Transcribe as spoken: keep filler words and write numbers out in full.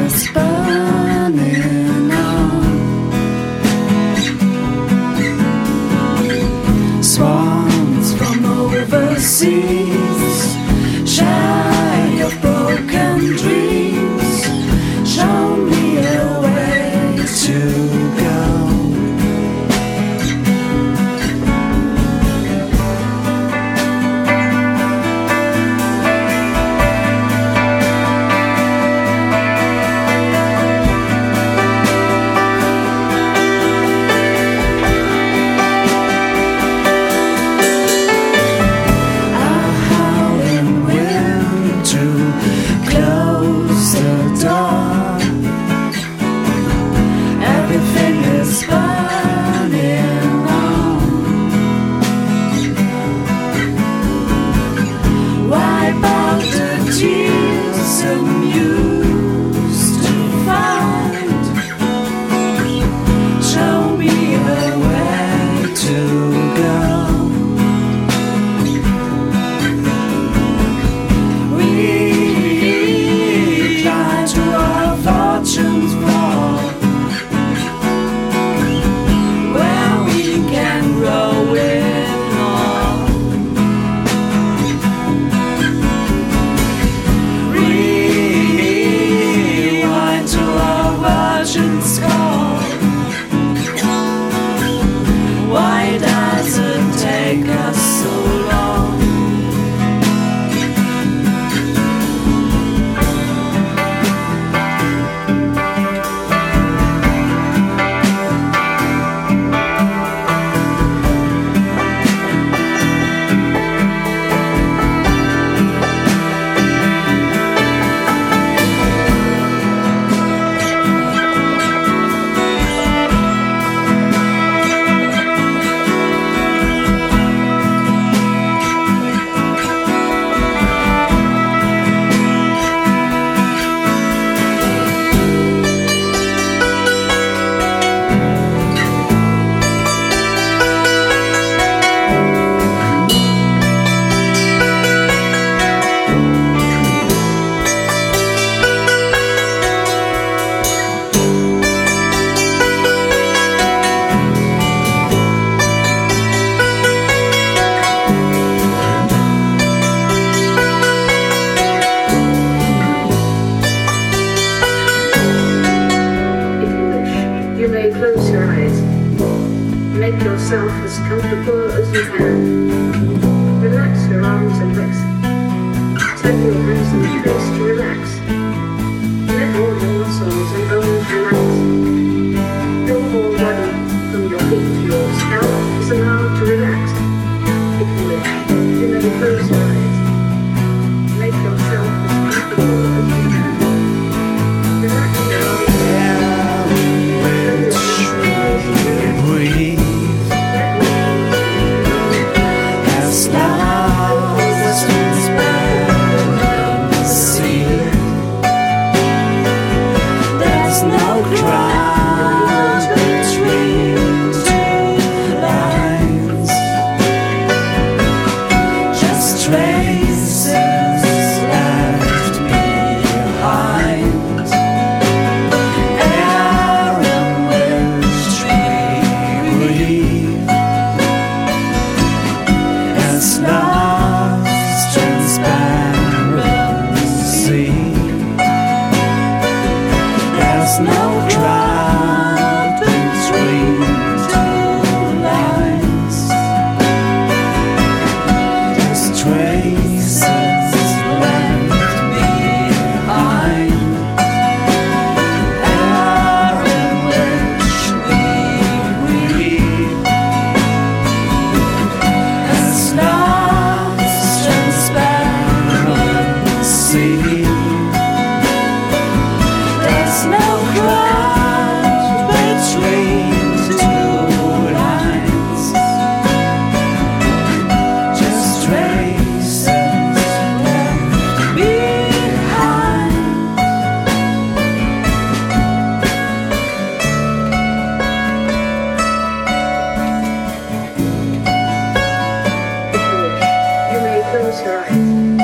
is burning on. Swans from overseas, shy of broken dreams, show me a way to go. Why does it take us so long? Close your eyes. Make yourself as comfortable as you can. Relax your arms and legs. Tap your hands and face to relax. Let all your muscles and bones relax. Your whole body, from your feet to your scalp, is allowed to relax. If you wish, you may close your eyes. Make yourself as comfortable as you can. Relax your arms. Close your eyes.